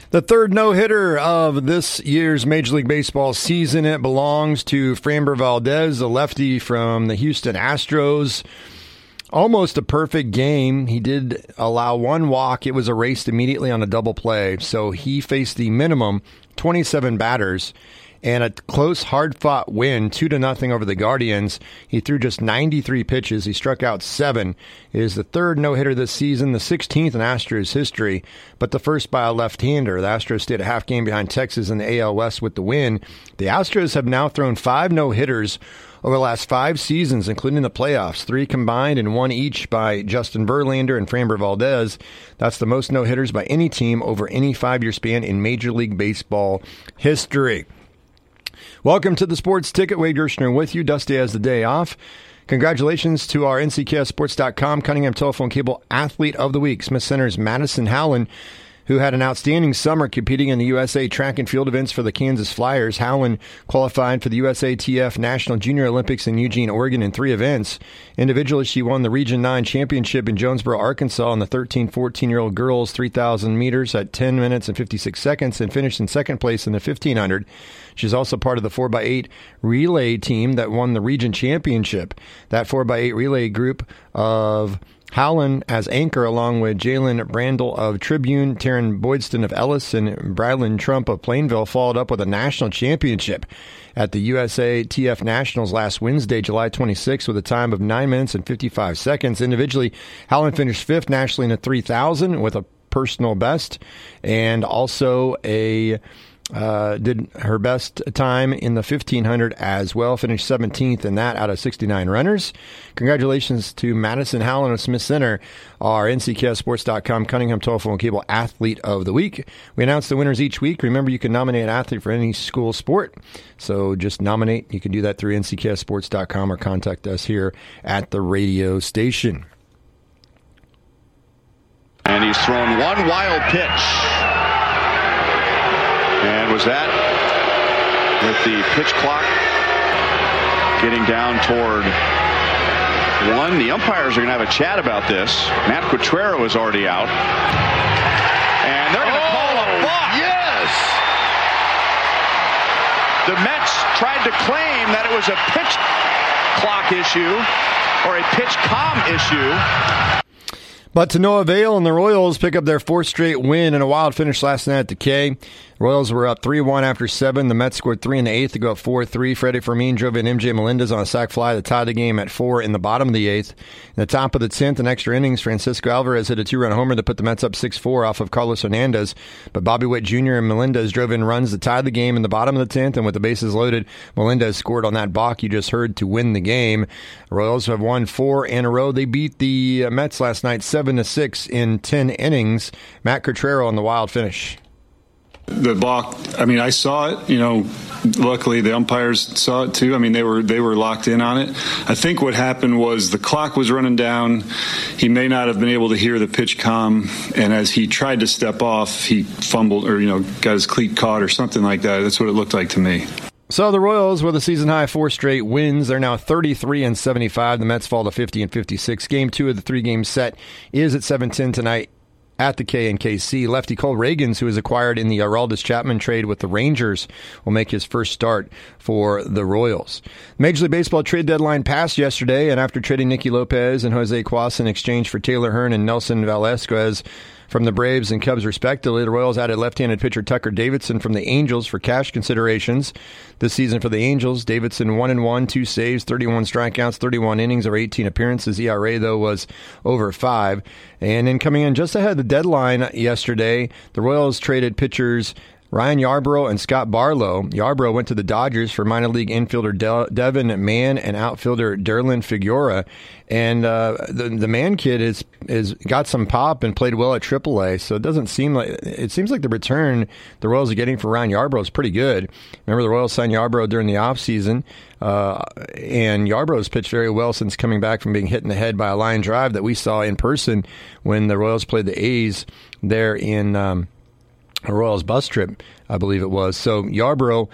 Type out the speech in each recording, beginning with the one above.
The third no-hitter of this year's Major League Baseball season. It belongs to Framber Valdez, the lefty from the Houston Astros. Almost a perfect game. He did allow one walk. It was erased immediately on a double play. So he faced the minimum 27 batters and a close, hard-fought win, 2-0 over the Guardians. He threw just 93 pitches. He struck out 7. It is the third no-hitter this season, the 16th in Astros history, but the first by a left-hander. The Astros stayed a half game behind Texas in the AL West with the win. The Astros have now thrown 5 no-hitters over the last 5 seasons, including the playoffs, 3 combined and 1 each by Justin Verlander and Framber Valdez. That's the most no-hitters by any team over any 5-year span in Major League Baseball history. Welcome to the Sports Ticket. Wade Gershner with you. Dusty has the day off. Congratulations to our NCKSports.com Cunningham Telephone Cable Athlete of the Week, Smith Center's Madison Howland, who had an outstanding summer competing in the USA track and field events for the Kansas Flyers. Howland qualified for the USATF National Junior Olympics in Eugene, Oregon in 3 events. Individually, she won the Region 9 championship in Jonesboro, Arkansas in the 13-14-year-old girls 3,000 meters at 10 minutes and 56 seconds and finished in second place in the 1,500. She's also part of the 4x8 relay team that won the region championship. That 4x8 relay group of Howland as anchor, along with Jalen Brandel of Tribune, Taryn Boydston of Ellis, and Bradlin Trump of Plainville, followed up with a national championship at the USATF Nationals last Wednesday, July 26, with a time of 9 minutes and 55 seconds. Individually, Howland finished 5th nationally in the 3,000 with a personal best, and also did her best time in the 1,500 as well. Finished 17th in that out of 69 runners. Congratulations to Madison Howland of Smith Center, our NCKSports.com Cunningham Telephone Cable Athlete of the Week. We announce the winners each week. Remember, you can nominate an athlete for any school sport. So just nominate. You can do that through NCKSports.com or contact us here at the radio station. And he's thrown one wild pitch. And was that with the pitch clock getting down toward 1? The umpires are going to have a chat about this. Matt Quatrero is already out. And they're going to call a balk. Yes! The Mets tried to claim that it was a pitch clock issue or a pitch comm issue. But to no avail, and the Royals pick up their 4th straight win and a wild finish last night at the K. Royals were up 3-1 after 7. The Mets scored 3 in the 8th to go up 4-3. Freddie Fermin drove in MJ Melendez on a sac fly to tie the game at 4 in the bottom of the 8th. In the top of the 10th, in extra innings, Francisco Alvarez hit a 2-run homer to put the Mets up 6-4 off of Carlos Hernandez. But Bobby Witt Jr. and Melendez drove in runs to tie the game in the bottom of the 10th, and with the bases loaded, Melendez scored on that balk you just heard to win the game. The Royals have won 4 in a row. They beat the Mets last night 7-6 in 10 innings. Matt Quatrero on the wild finish. The balk, I mean, I saw it, luckily the umpires saw it too. I mean, they were locked in on it. I think what happened was the clock was running down. He may not have been able to hear the pitch comm, and as he tried to step off, he fumbled or, got his cleat caught or something like that. That's what it looked like to me. So the Royals with a season-high 4 straight wins. They're now 33-75. The Mets fall to 50-56. Game 2 of the 3-game set is at 7:10 tonight at the KNKC. Lefty Cole Reagans, who was acquired in the Aroldis Chapman trade with the Rangers, will make his first start for the Royals. Major League Baseball trade deadline passed yesterday, and after trading Nicky Lopez and Jose Cuas in exchange for Taylor Hearn and Nelson Velasquez from the Braves and Cubs, respectively, the Royals added left-handed pitcher Tucker Davidson from the Angels for cash considerations. This season for the Angels, Davidson 1-1, 2 saves, 31 strikeouts, 31 innings over 18 appearances. ERA, though, was over 5. And then coming in just ahead of the deadline yesterday, the Royals traded pitchers Ryan Yarbrough and Scott Barlow. Yarbrough went to the Dodgers for minor league infielder Devin Mann and outfielder Derlin Figueroa. And the Mann kid is got some pop and played well at AAA. So it seems like the return the Royals are getting for Ryan Yarbrough is pretty good. Remember, the Royals signed Yarbrough during the offseason. And Yarbrough's pitched very well since coming back from being hit in the head by a line drive that we saw in person when the Royals played the A's there in a Royals bus trip I believe it was. So Yarbrough,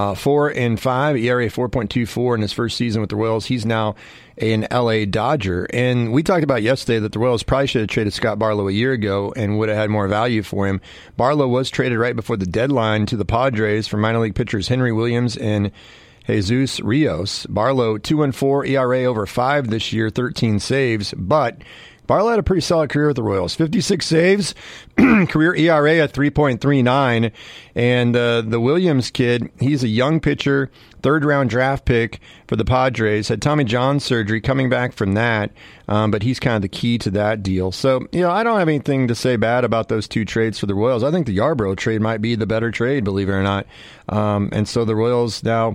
4-5, ERA 4.24 in his first season with the Royals. He's now an LA Dodger. And we talked about yesterday that the Royals probably should have traded Scott Barlow a year ago and would have had more value for him. Barlow was traded right before the deadline to the Padres for minor league pitchers Henry Williams and Jesus Rios. Barlow, 2-4, ERA over 5 this year, 13 saves, but Barlow had a pretty solid career with the Royals. 56 saves, career ERA at 3.39. And the Williams kid, he's a young pitcher, third-round draft pick for the Padres. Had Tommy John surgery, coming back from that, but he's kind of the key to that deal. So, I don't have anything to say bad about those two trades for the Royals. I think the Yarbrough trade might be the better trade, believe it or not. And so the Royals now,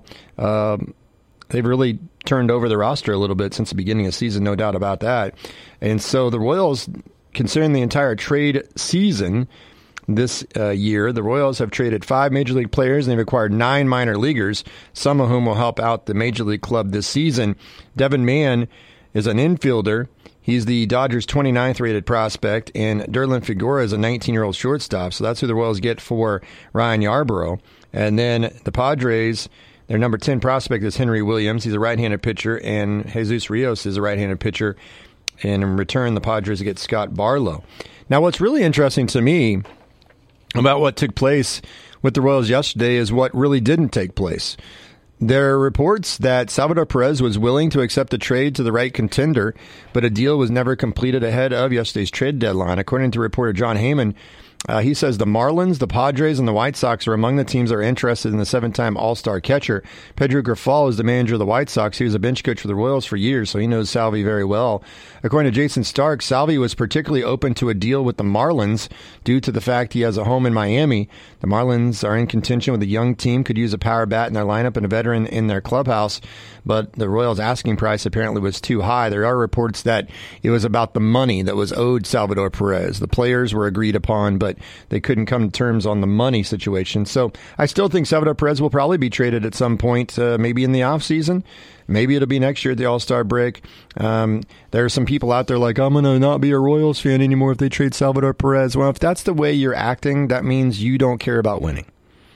they've really turned over the roster a little bit since the beginning of the season, no doubt about that. And so the Royals, considering the entire trade season this year, the Royals have traded 5 Major League players, and they've acquired 9 minor leaguers, some of whom will help out the Major League club this season. Devin Mann is an infielder. He's the Dodgers' 29th rated prospect, and Derlin Figueroa is a 19-year-old shortstop. So that's who the Royals get for Ryan Yarbrough. And then the Padres, their number 10 prospect is Henry Williams. He's a right-handed pitcher, and Jesus Rios is a right-handed pitcher. And in return, the Padres get Scott Barlow. Now, what's really interesting to me about what took place with the Royals yesterday is what really didn't take place. There are reports that Salvador Perez was willing to accept a trade to the right contender, but a deal was never completed ahead of yesterday's trade deadline. According to reporter John Heyman, he says the Marlins, the Padres, and the White Sox are among the teams that are interested in the 7-time All-Star catcher. Pedro Grifol is the manager of the White Sox. He was a bench coach for the Royals for years, so he knows Salvi very well. According to Jason Stark, Salvi was particularly open to a deal with the Marlins due to the fact he has a home in Miami. The Marlins are in contention with a young team, could use a power bat in their lineup and a veteran in their clubhouse, but the Royals' asking price apparently was too high. There are reports that it was about the money that was owed Salvador Perez. The players were agreed upon, but they couldn't come to terms on the money situation. So I still think Salvador Perez will probably be traded at some point, maybe in the offseason. Maybe it'll be next year at the All-Star break. There are some people out there like, I'm going to not be a Royals fan anymore if they trade Salvador Perez. Well, if that's the way you're acting, that means you don't care about winning.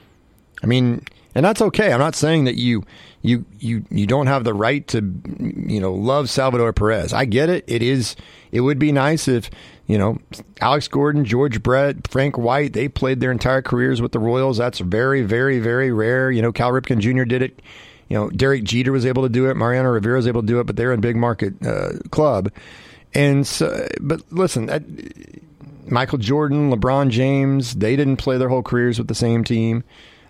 I mean, and that's okay. I'm not saying that you don't have the right to, love Salvador Perez. I get it. It would be nice if, Alex Gordon, George Brett, Frank White, they played their entire careers with the Royals. That's very, very, very rare. Cal Ripken Jr. did it. Derek Jeter was able to do it. Mariano Rivera was able to do it, but they're in big market club. And so, but listen, Michael Jordan, LeBron James, they didn't play their whole careers with the same team.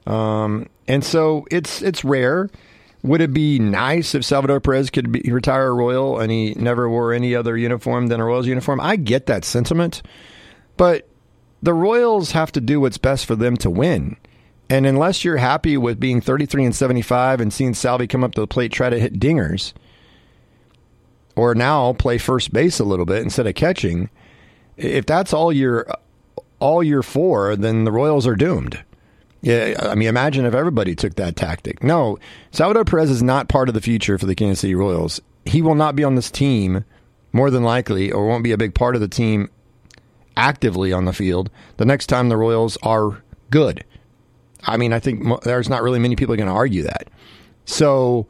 And so it's rare. Would it be nice if Salvador Perez could retire a Royal and he never wore any other uniform than a Royals uniform? I get that sentiment, but the Royals have to do what's best for them to win. And unless you're happy with being 33-75 and seeing Salvi come up to the plate, try to hit dingers, or now play first base a little bit instead of catching, if that's all you're for, then the Royals are doomed. Yeah, I mean, imagine if everybody took that tactic. No, Salvador Perez is not part of the future for the Kansas City Royals. He will not be on this team, more than likely, or won't be a big part of the team actively on the field the next time the Royals are good. I mean, I think there's not really many people going to argue that. So,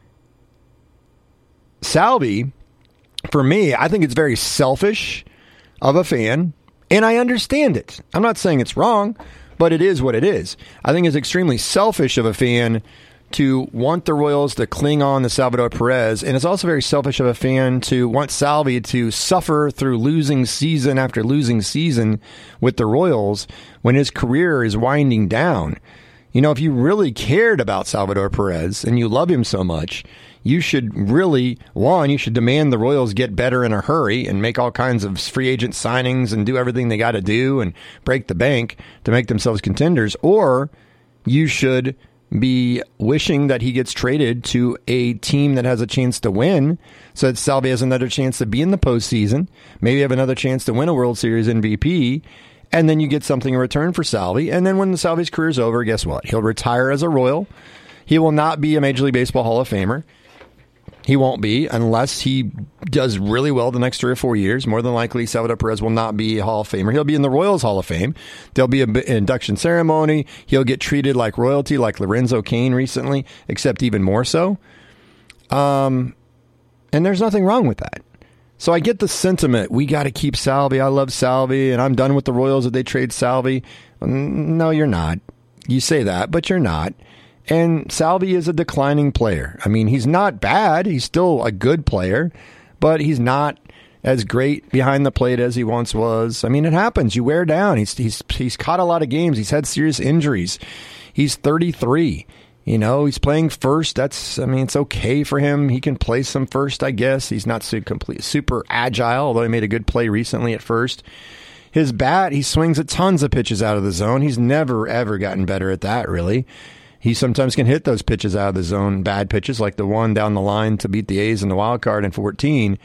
Salvi, for me, I think it's very selfish of a fan, and I understand it. I'm not saying it's wrong, but it is what it is. I think it's extremely selfish of a fan to want the Royals to cling on to Salvador Perez, and it's also very selfish of a fan to want Salvi to suffer through losing season after losing season with the Royals when his career is winding down. If you really cared about Salvador Perez and you love him so much, you should really, you should demand the Royals get better in a hurry and make all kinds of free agent signings and do everything they got to do and break the bank to make themselves contenders. Or you should be wishing that he gets traded to a team that has a chance to win so that Salvi has another chance to be in the postseason, maybe have another chance to win a World Series MVP, and then you get something in return for Salvi. And then when the Salvi's career is over, guess what? He'll retire as a Royal. He will not be a Major League Baseball Hall of Famer. He won't be unless he does really well the next 3 or 4 years. More than likely, Salvador Perez will not be a Hall of Famer. He'll be in the Royals Hall of Fame. There'll be an induction ceremony. He'll get treated like royalty, like Lorenzo Cain recently, except even more so. And there's nothing wrong with that. So I get the sentiment, we got to keep Salvi. I love Salvi, and I'm done with the Royals if they trade Salvi. No, you're not. You say that, but you're not. And Salvi is a declining player. I mean, he's not bad. He's still a good player, but he's not as great behind the plate as he once was. I mean, it happens. You wear down. He's caught a lot of games. He's had serious injuries. He's 33. You know, he's playing first. It's okay for him. He can play some first, I guess. He's not super agile, although he made a good play recently at first. His bat, he swings at tons of pitches out of the zone. He's never, ever gotten better at that, really. He sometimes can hit those pitches out of the zone, bad pitches, like the one down the line to beat the A's in the wild card in 14.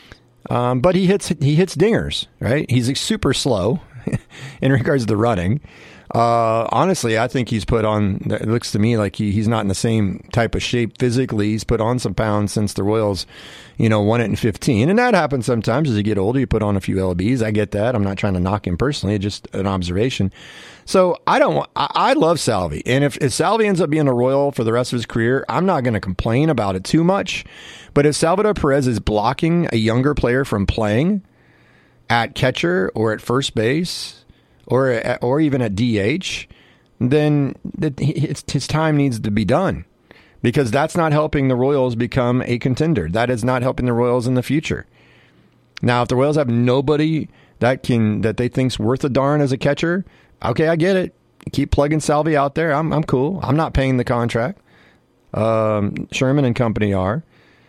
But he hits dingers, right? He's super slow in regards to running. Honestly, I think he's put on, it looks to me like he's not in the same type of shape physically. He's put on some pounds since the Royals, won it in 15. And that happens sometimes as you get older. You put on a few lbs. I get that. I'm not trying to knock him personally, just an observation. So I love Salvi. And if Salvi ends up being a Royal for the rest of his career, I'm not going to complain about it too much. But if Salvador Perez is blocking a younger player from playing at catcher or at first base, or even at DH, then his time needs to be done, because that's not helping the Royals become a contender. That is not helping the Royals in the future. Now, if the Royals have nobody that they think's worth a darn as a catcher, okay, I get it. Keep plugging Salvi out there. I'm cool. I'm not paying the contract. Sherman and company are.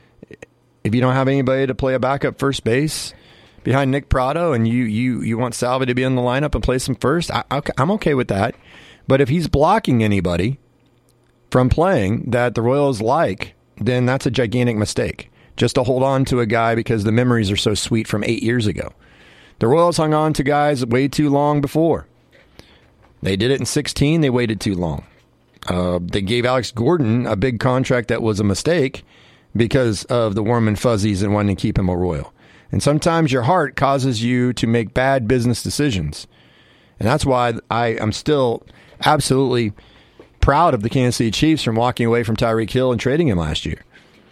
If you don't have anybody to play a backup first base behind Nick Pratto, and you want Salvi to be in the lineup and play some first, I'm okay with that. But if he's blocking anybody from playing that the Royals like, then that's a gigantic mistake. Just to hold on to a guy because the memories are so sweet from 8 years ago. The Royals hung on to guys way too long before. They did it in 16. They waited too long. They gave Alex Gordon a big contract that was a mistake because of the warm and fuzzies and wanting to keep him a Royal. And sometimes your heart causes you to make bad business decisions. And that's why I am still absolutely proud of the Kansas City Chiefs from walking away from Tyreek Hill and trading him last year.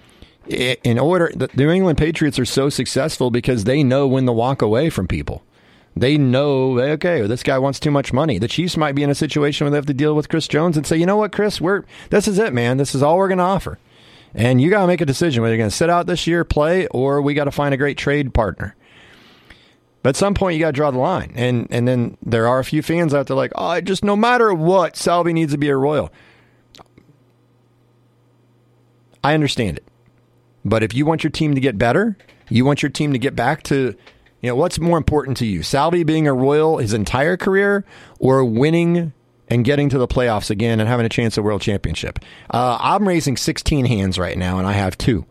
The New England Patriots are so successful because they know when to walk away from people. They know, okay, this guy wants too much money. The Chiefs might be in a situation where they have to deal with Chris Jones and say, you know what, Chris, this is it, man. This is all we're going to offer. And you got to make a decision whether you're going to sit out this year, play, or we got to find a great trade partner. But at some point, you got to draw the line. And then there are a few fans out there like, just no matter what, Salvi needs to be a Royal. I understand it. But if you want your team to get better, you want your team to get back to, what's more important to you? Salvi being a Royal his entire career, or winning and getting to the playoffs again and having a chance at World Championship? I'm raising 16 hands right now, and I have 2.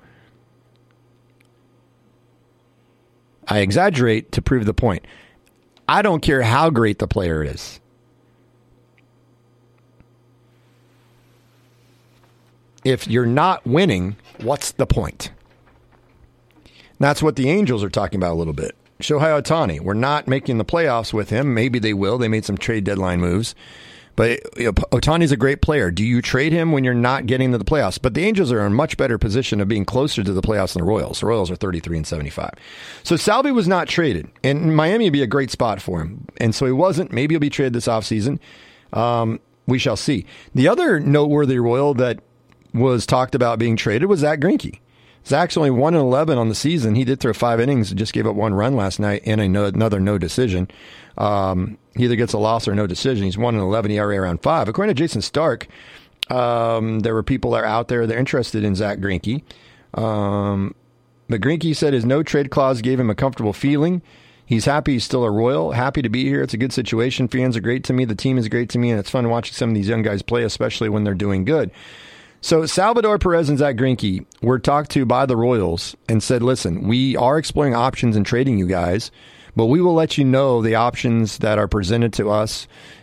I exaggerate to prove the point. I don't care how great the player is. If you're not winning, what's the point? That's what the Angels are talking about a little bit. Shohei Ohtani, we're not making the playoffs with him. Maybe they will. They made some trade deadline moves. But Ohtani's a great player. Do you trade him when you're not getting to the playoffs? But the Angels are in a much better position of being closer to the playoffs than the Royals. The Royals are 33-75. So Salvi was not traded. And Miami would be a great spot for him. And so he wasn't. Maybe he'll be traded this offseason. We shall see. The other noteworthy Royal that was talked about being traded was Zach Greinke. Zach's only 1-11 on the season. He did throw 5 innings and just gave up 1 run last night and another no decision. He either gets a loss or no decision. He's 1-11 ERA around 5. According to Jason Stark, there were people that are out there that are interested in Zach Greinke. But Greinke said his no trade clause gave him a comfortable feeling. He's happy he's still a Royal, happy to be here. It's a good situation. Fans are great to me. The team is great to me, and it's fun watching some of these young guys play, especially when they're doing good. So Salvador Perez and Zach Greinke were talked to by the Royals and said, listen, we are exploring options and trading you guys, but we will let you know the options that are presented to us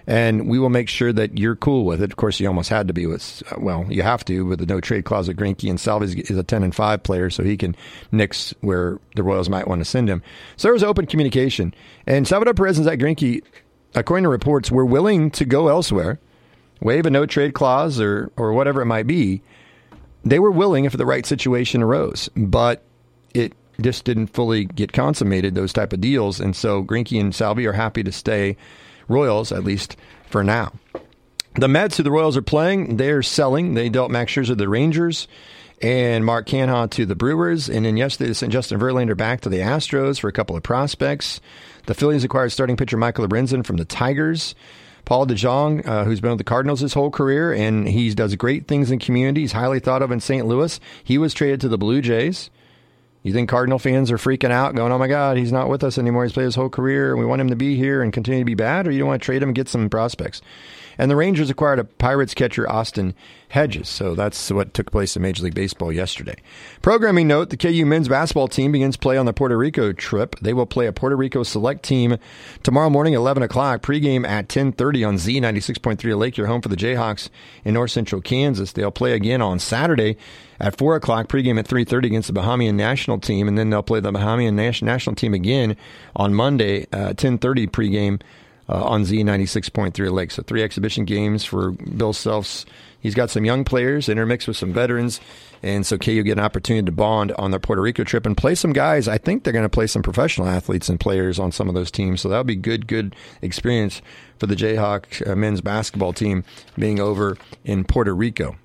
And we will make sure that you're cool with it. Of course, you almost had to be with, you have to with the no trade clause with Greinke, and Salvi is a 10-5 player, so he can nix where the Royals might want to send him. So there was open communication. And Salvador Perez and Zach Greinke, according to reports, were willing to go elsewhere, waive a no trade clause or whatever it might be. They were willing if the right situation arose, but it just didn't fully get consummated, those type of deals. And so Greinke and Salvi are happy to stay Royals, at least for now. The Mets, who the Royals are playing, they're selling. They dealt Max Scherzer to the Rangers and Mark Canha to the Brewers. And then yesterday, they sent Justin Verlander back to the Astros for a couple of prospects. The Phillies acquired starting pitcher Michael Lorenzen from the Tigers. Paul DeJong, who's been with the Cardinals his whole career, and he does great things in community. He's highly thought of in St. Louis. He was traded to the Blue Jays. You think Cardinal fans are freaking out, going, oh, my God, he's not with us anymore. He's played his whole career, and we want him to be here and continue to be bad? Or you don't want to trade him and get some prospects? And the Rangers acquired a Pirates catcher, Austin Hedges. So that's what took place in Major League Baseball yesterday. Programming note, the KU men's basketball team begins play on the Puerto Rico trip. They will play a Puerto Rico select team tomorrow morning at 11 o'clock, pregame at 10:30 on Z96.3 Lake. You're home for the Jayhawks in North Central Kansas. They'll play again on Saturday at 4 o'clock, pregame at 3:30 against the Bahamian national team. And then they'll play the Bahamian national team again on Monday, 10:30 pregame. On Z96.3 Lake. So 3 exhibition games for Bill Selfs. He's got some young players intermixed with some veterans. And so KU get an opportunity to bond on their Puerto Rico trip and play some guys. I think they're going to play some professional athletes and players on some of those teams. So that'll be good experience for the Jayhawk men's basketball team being over in Puerto Rico.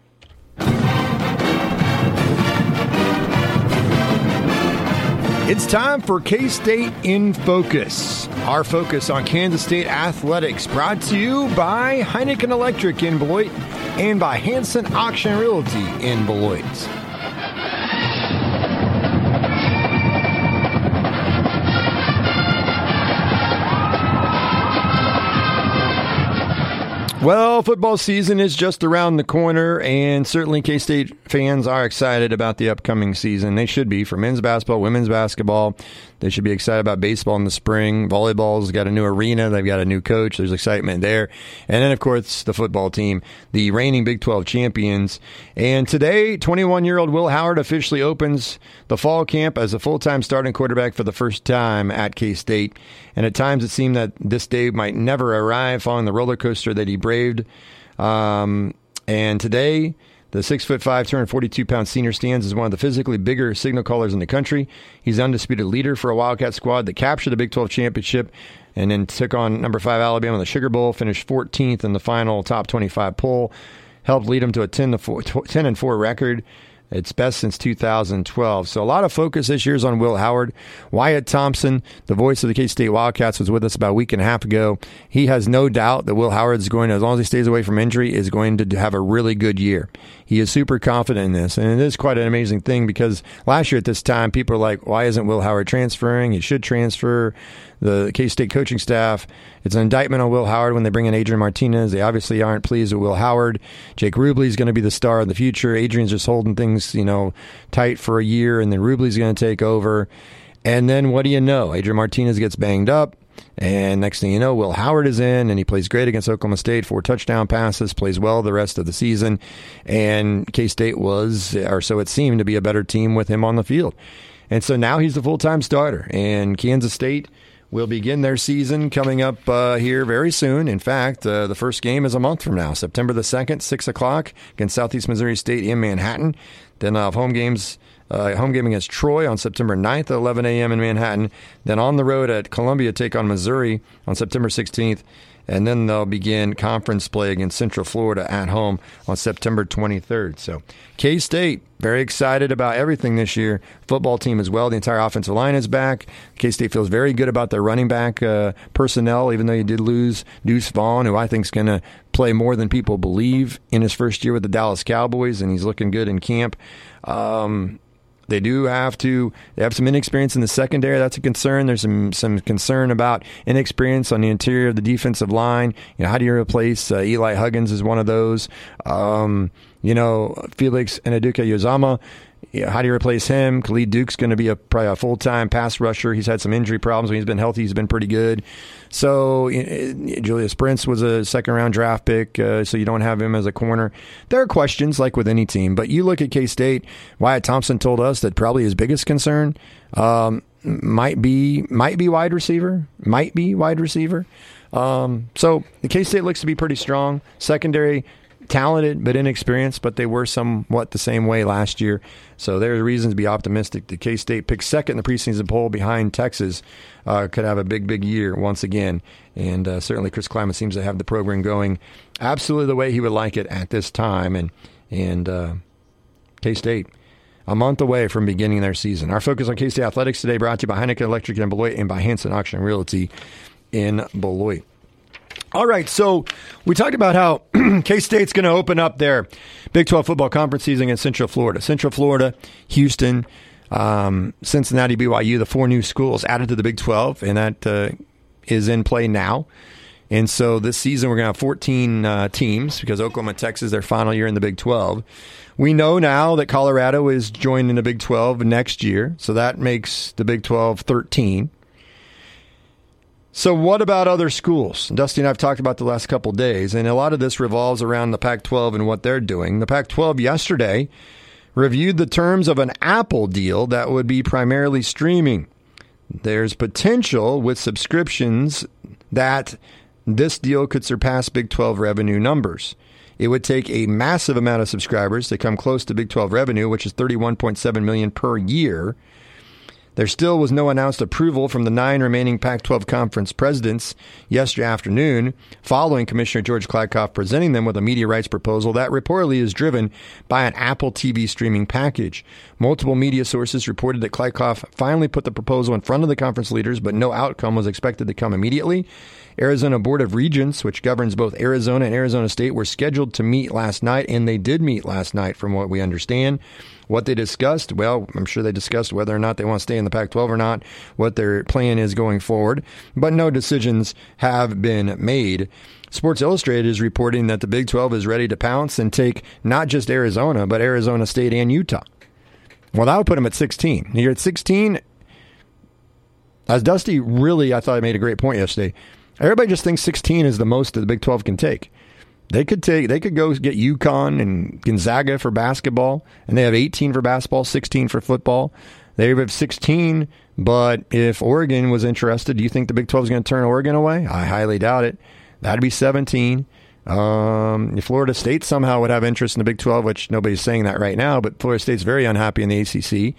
It's time for K-State in Focus. Our focus on Kansas State athletics, brought to you by Heineken Electric in Beloit and by Hanson Auction Realty in Beloit. Well, football season is just around the corner, and certainly K-State fans are excited about the upcoming season. They should be, for men's basketball, women's basketball. They should be excited about baseball in the spring. Volleyball's got a new arena. They've got a new coach. There's excitement there. And then, of course, the football team, the reigning Big 12 champions. And today, 21-year-old Will Howard officially opens the fall camp as a full-time starting quarterback for the first time at K-State. And at times, it seemed that this day might never arrive following the roller coaster that he braved. And today, the 6'5", 242-pound senior stands as one of the physically bigger signal callers in the country. He's the undisputed leader for a Wildcat squad that captured the Big 12 championship and then took on number 5 Alabama in the Sugar Bowl, finished 14th in the final top 25 poll, helped lead them to a 10-4 record. It's best since 2012. So a lot of focus this year is on Will Howard. Wyatt Thompson, the voice of the K-State Wildcats, was with us about a week and a half ago. He has no doubt that Will Howard is going to, as long as he stays away from injury, is going to have a really good year. He is super confident in this. And it is quite an amazing thing because last year at this time, people are like, why isn't Will Howard transferring? He should transfer. The K-State coaching staff, it's an indictment on Will Howard when they bring in Adrian Martinez. They obviously aren't pleased with Will Howard. Jake Rubley is going to be the star in the future. Adrian's just holding things, tight for a year, and then Rubley's going to take over. And then what do you know? Adrian Martinez gets banged up, and next thing you know, Will Howard is in, and he plays great against Oklahoma State, 4 touchdown passes, plays well the rest of the season, and K-State was, or so it seemed, to be a better team with him on the field. And so now he's the full-time starter, and Kansas State will begin their season coming up here very soon. In fact, the first game is a month from now, September the 2nd, 6 o'clock against Southeast Missouri State in Manhattan. Then home game against Troy on September 9th at 11 a.m. in Manhattan. Then on the road at Columbia, take on Missouri on September 16th. And then they'll begin conference play against Central Florida at home on September 23rd. So K-State, very excited about everything this year. Football team as well. The entire offensive line is back. K-State feels very good about their running back personnel, even though you did lose Deuce Vaughn, who I think is going to play more than people believe in his first year with the Dallas Cowboys, and he's looking good in camp. They have some inexperience in the secondary. That's a concern. There's some concern about inexperience on the interior of the defensive line. How do you replace Eli Huggins is one of those. Felix Nduka-Uzomah, how do you replace him? Khalid Duke's going to be probably a full-time pass rusher. He's had some injury problems. When he's been healthy, he's been pretty good. So Julius Prince was a second-round draft pick, so you don't have him as a corner. There are questions, like with any team. But you look at K-State, Wyatt Thompson told us that probably his biggest concern might be wide receiver. So the K-State looks to be pretty strong. Secondary, talented but inexperienced, but they were somewhat the same way last year. So there's reasons to be optimistic. The K-State picked second in the preseason poll behind Texas. Could have a big year once again. And certainly Chris Klieman seems to have the program going absolutely the way he would like it at this time. And K-State, a month away from beginning their season. Our focus on K-State athletics today brought to you by Heineken Electric in Beloit and by Hanson Auction Realty in Beloit. All right, so we talked about how K-State's going to open up their Big 12 football conference season in Central Florida. Central Florida, Houston, Cincinnati, BYU, the 4 new schools added to the Big 12, and that is in play now. And so this season we're going to have 14 teams because Oklahoma, Texas, their final year in the Big 12. We know now that Colorado is joining the Big 12 next year, so that makes the Big 12 13. So what about other schools? Dusty and I have talked about the last couple of days, and a lot of this revolves around the Pac-12 and what they're doing. The Pac-12 yesterday reviewed the terms of an Apple deal that would be primarily streaming. There's potential with subscriptions that this deal could surpass Big 12 revenue numbers. It would take a massive amount of subscribers to come close to Big 12 revenue, which is $31.7 million per year. There still was no announced approval from the 9 remaining Pac-12 conference presidents yesterday afternoon, following Commissioner George Kliavkoff presenting them with a media rights proposal that reportedly is driven by an Apple TV streaming package. Multiple media sources reported that Kliavkoff finally put the proposal in front of the conference leaders, but no outcome was expected to come immediately. Arizona Board of Regents, which governs both Arizona and Arizona State, were scheduled to meet last night, and they did meet last night from what we understand. What they discussed, well, I'm sure they discussed whether or not they want to stay in the Pac-12 or not, what their plan is going forward, but no decisions have been made. Sports Illustrated is reporting that the Big 12 is ready to pounce and take not just Arizona, but Arizona State and Utah. Well, that would put them at 16. You're at 16. As Dusty really, I thought he made a great point yesterday. Everybody just thinks 16 is the most that the Big 12 can take. They could go get UConn and Gonzaga for basketball, and they have 18 for basketball, 16 for football. They have 16, but if Oregon was interested, do you think the Big 12 is going to turn Oregon away? I highly doubt it. That'd be 17. If Florida State somehow would have interest in the Big 12, which nobody's saying that right now, but Florida State's very unhappy in the ACC.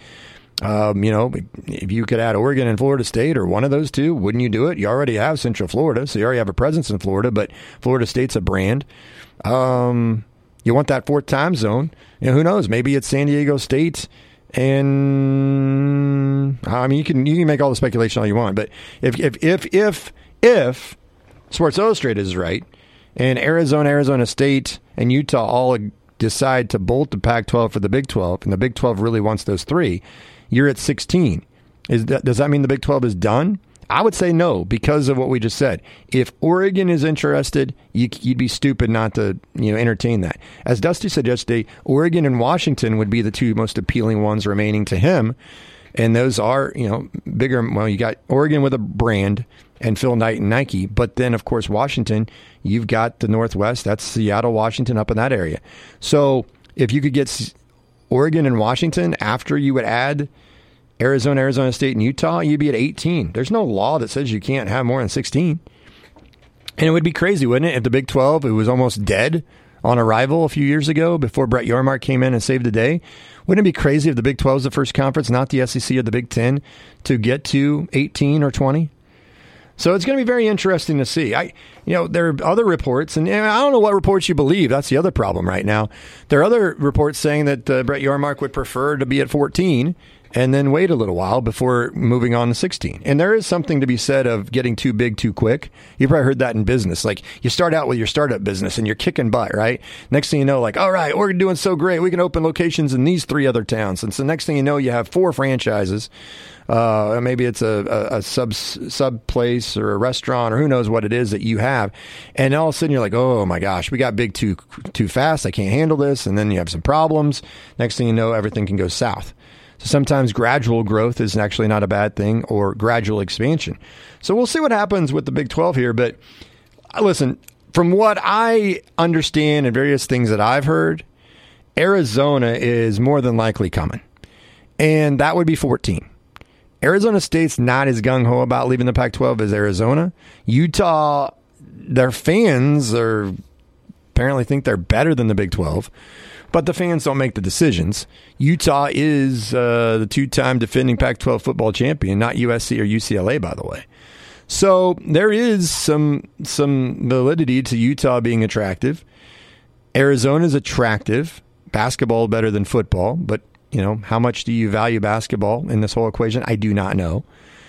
If you could add Oregon and Florida State or one of those two, wouldn't you do it? You already have Central Florida, so you already have a presence in Florida, but Florida State's a brand. You want that 4th time zone. Who knows? Maybe it's San Diego State, and you can make all the speculation all you want, but if Sports Illustrated is right, and Arizona State, and Utah all decide to bolt the Pac-12 for the Big 12, and the Big 12 really wants those 3, you're at 16. Does that mean the Big 12 is done? I would say no, because of what we just said. If Oregon is interested, you'd be stupid not to entertain that. As Dusty said yesterday, Oregon and Washington would be the 2 most appealing ones remaining to him, and those are bigger. Well, you got Oregon with a brand and Phil Knight and Nike, but then of course Washington, you've got the Northwest. That's Seattle, Washington, up in that area. So if you could get Oregon and Washington after you would add Arizona State, and Utah, you'd be at 18. There's no law that says you can't have more than 16. And it would be crazy, wouldn't it, if the Big 12, it was almost dead on arrival a few years ago before Brett Yormark came in and saved the day? Wouldn't it be crazy if the Big 12 is the first conference, not the SEC or the Big 10, to get to 18 or 20? So it's going to be very interesting to see. There are other reports, and I don't know what reports you believe. That's the other problem right now. There are other reports saying that Brett Yormark would prefer to be at 14, and then wait a little while before moving on to 16. And there is something to be said of getting too big too quick. You've probably heard that in business. Like, you start out with your startup business and you're kicking butt, right? Next thing you know, like, all right, we're doing so great. We can open locations in these 3 other towns. And so next thing you know, you have 4 franchises. Maybe it's a sub place or a restaurant or who knows what it is that you have. And all of a sudden you're like, oh my gosh, we got big too fast. I can't handle this. And then you have some problems. Next thing you know, everything can go south. So sometimes gradual growth is actually not a bad thing, or gradual expansion. So we'll see what happens with the Big 12 here. But listen, from what I understand and various things that I've heard, Arizona is more than likely coming. And that would be 14. Arizona State's not as gung-ho about leaving the Pac-12 as Arizona. Utah, their fans apparently think they're better than the Big 12. But the fans don't make the decisions. Utah is the 2-time defending Pac-12 football champion, not USC or UCLA, by the way. So there is some validity to Utah being attractive. Arizona's attractive. Basketball better than football. But, how much do you value basketball in this whole equation? I do not know.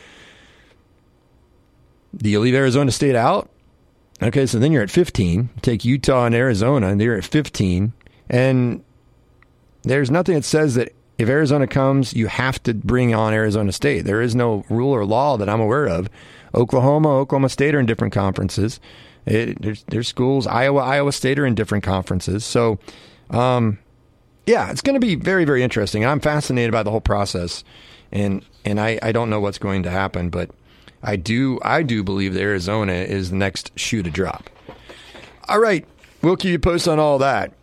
Do you leave Arizona State out? Okay, so then you're at 15. Take Utah and Arizona, and you're at 15. And there's nothing that says that if Arizona comes, you have to bring on Arizona State. There is no rule or law that I'm aware of. Oklahoma State are in different conferences. There's schools, Iowa State are in different conferences. So, it's going to be very, very interesting. I'm fascinated by the whole process, and I don't know what's going to happen, but I do believe that Arizona is the next shoe to drop. All right, we'll keep you posted on all that.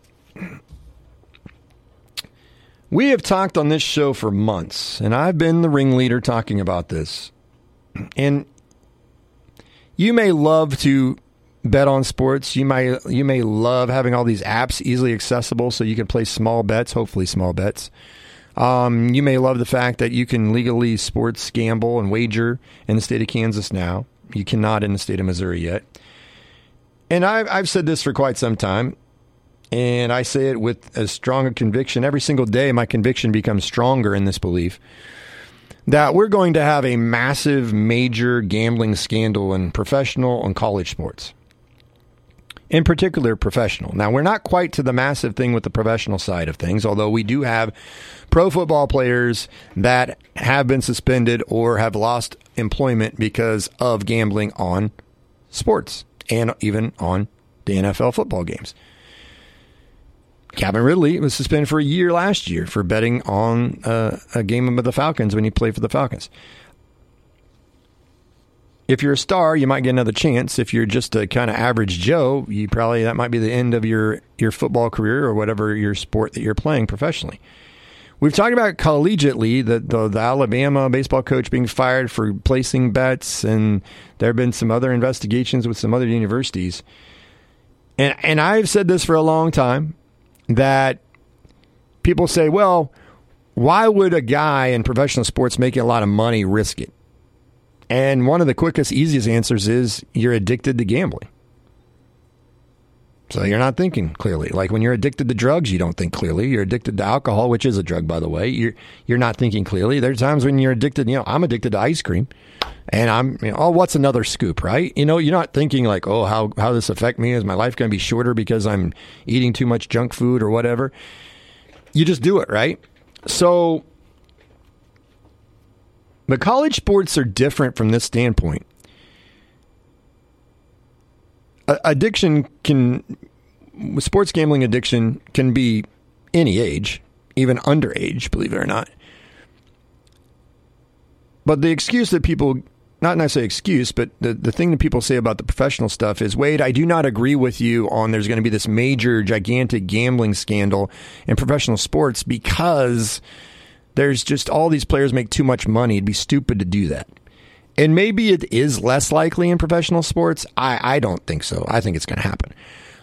We have talked on this show for months, and I've been the ringleader talking about this. And you may love to bet on sports. You may love having all these apps easily accessible so you can play small bets, hopefully small bets. You may love the fact that you can legally sports gamble and wager in the state of Kansas now. You cannot in the state of Missouri yet. And I've said this for quite some time. And I say it with as strong a conviction. Every single day, my conviction becomes stronger in this belief that we're going to have a massive, major gambling scandal in professional and college sports. In particular, professional. Now, we're not quite to the massive thing with the professional side of things, although we do have pro football players that have been suspended or have lost employment because of gambling on sports and even on the NFL football games. Calvin Ridley was suspended for a year last year for betting on a game of the Falcons when he played for the Falcons. If you're a star, you might get another chance. If you're just a kind of average Joe, that might be the end of your football career or whatever your sport that you're playing professionally. We've talked about collegiately, the Alabama baseball coach being fired for placing bets, and there have been some other investigations with some other universities. And I've said this for a long time, that people say, well, why would a guy in professional sports making a lot of money risk it? And one of the quickest, easiest answers is you're addicted to gambling. So you're not thinking clearly. Like when you're addicted to drugs, you don't think clearly. You're addicted to alcohol, which is a drug, by the way. You're not thinking clearly. There are times when you're addicted. I'm addicted to ice cream, and what's another scoop, right? You're not thinking like, oh, how this affect me? Is my life going to be shorter because I'm eating too much junk food or whatever? You just do it, right? So, but college sports are different from this standpoint. Sports gambling addiction can be any age, even underage, believe it or not. But the excuse that people, not necessarily excuse, but the thing that people say about the professional stuff is, Wade, I do not agree with you on there's going to be this major, gigantic gambling scandal in professional sports because there's just all these players make too much money. It'd be stupid to do that. And maybe it is less likely in professional sports. I don't think so. I think it's going to happen.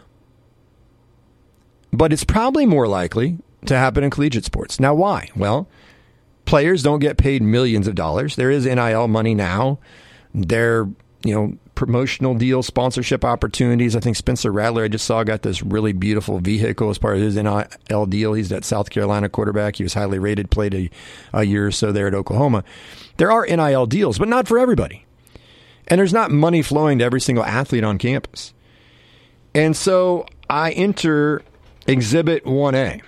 But it's probably more likely to happen in collegiate sports. Now, why? Well, players don't get paid millions of dollars. There is NIL money now. They're, promotional deals, sponsorship opportunities. I think Spencer Rattler, I just saw, got this really beautiful vehicle as part of his NIL deal. He's that South Carolina quarterback. He was highly rated, played a year or so there at Oklahoma. There are NIL deals, but not for everybody. And there's not money flowing to every single athlete on campus. And so I enter Exhibit 1A.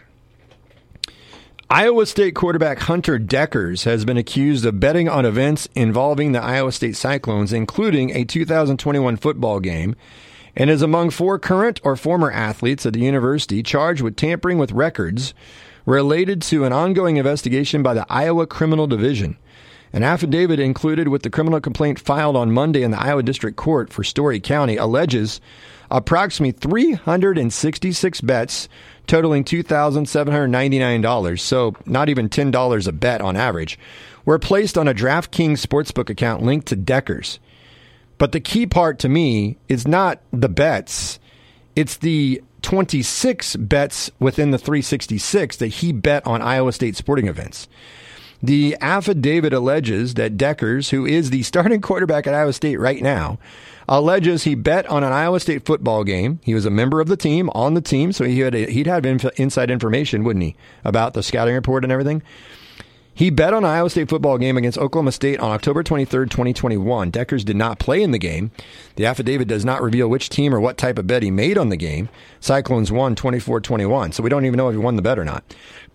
Iowa State quarterback Hunter Dekkers has been accused of betting on events involving the Iowa State Cyclones, including a 2021 football game, and is among 4 current or former athletes at the university charged with tampering with records related to an ongoing investigation by the Iowa Criminal Division. An affidavit included with the criminal complaint filed on Monday in the Iowa District Court for Story County alleges approximately 366 bets totaling $2,799, so not even $10 a bet on average, were placed on a DraftKings sportsbook account linked to Dekkers. But the key part to me is not the bets. It's the 26 bets within the 366 that he bet on Iowa State sporting events. The affidavit alleges that Dekkers, who is the starting quarterback at Iowa State right now, alleges he bet on an Iowa State football game. He was a member of the team, on the team, so he'd have inside information, wouldn't he, about the scouting report and everything. He bet on an Iowa State football game against Oklahoma State on October 23rd, 2021. Dekkers did not play in the game. The affidavit does not reveal which team or what type of bet he made on the game. Cyclones won 24-21, so we don't even know if he won the bet or not.